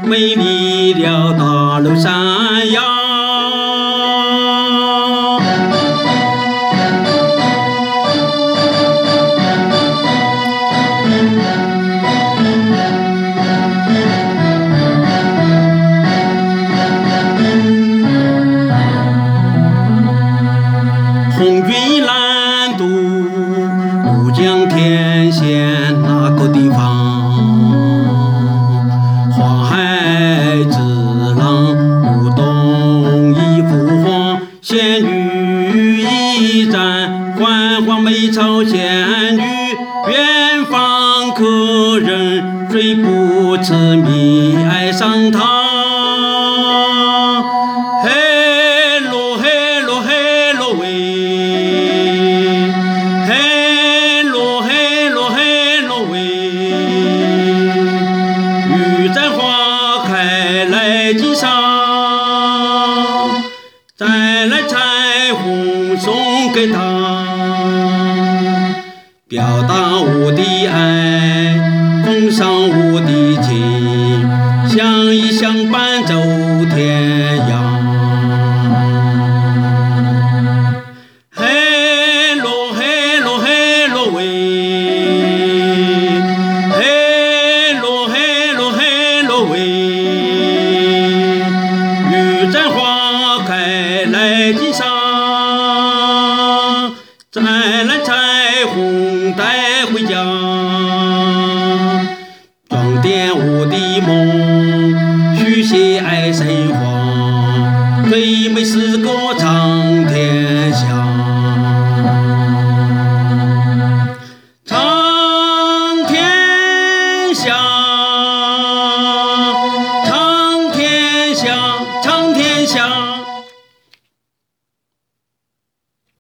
美丽的大崂山呀。红军南渡，乌江天险那个地方，花海之浪，舞动一幅画，仙女一盏，缓缓美草仙女，远方客人谁不痴迷爱上她。金上再来彩虹送给他，表达我的爱，奉上我的情，相依相伴走天涯。嘿喽嘿喽嘿喽喂，嘿喽嘿喽嘿喽喂。花开来金上，再来彩虹带回家，装点我的梦，续写爱神话，最美是个